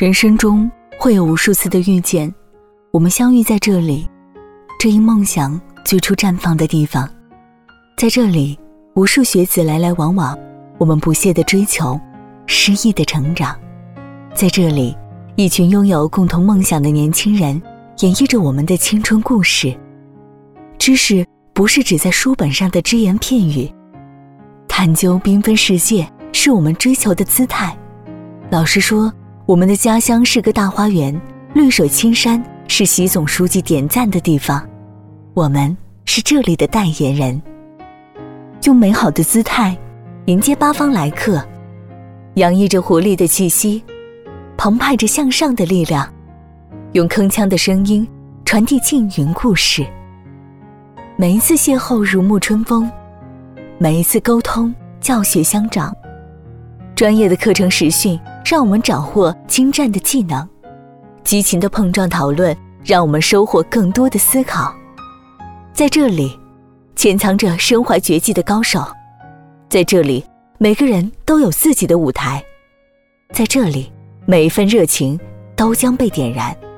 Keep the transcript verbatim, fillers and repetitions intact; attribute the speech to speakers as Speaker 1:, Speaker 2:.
Speaker 1: 人生中会有无数次的遇见，我们相遇在这里，这一梦想最初绽放的地方。在这里，无数学子来来往往，我们不懈的追求，诗意的成长。在这里，一群拥有共同梦想的年轻人演绎着我们的青春故事。知识不是只在书本上的只言片语，探究缤纷世界是我们追求的姿态。老实说，我们的家乡是个大花园，绿水青山，是习总书记点赞的地方。我们是这里的代言人，用美好的姿态迎接八方来客，洋溢着活力的气息，澎湃着向上的力量，用铿锵的声音传递缙云故事。每一次邂逅如沐春风，每一次沟通教学相长。专业的课程实训让我们掌握精湛的技能，激情的碰撞讨论让我们收获更多的思考。在这里，潜藏着身怀绝技的高手。在这里，每个人都有自己的舞台。在这里，每一份热情都将被点燃。